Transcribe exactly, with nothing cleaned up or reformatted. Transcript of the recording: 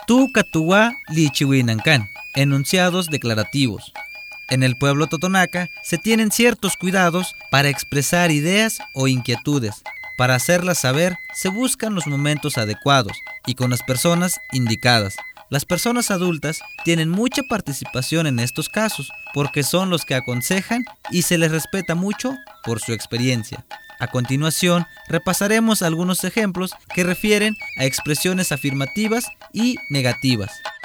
Tu Catuá Lichihuinancan. Enunciados declarativos. En el pueblo totonaca se tienen ciertos cuidados para expresar ideas o inquietudes. Para hacerlas saber se buscan los momentos adecuados y con las personas indicadas. Las personas adultas tienen mucha participación en estos casos porque son los que aconsejan y se les respeta mucho por su experiencia. A continuación, repasaremos algunos ejemplos que refieren a expresiones afirmativas y negativas.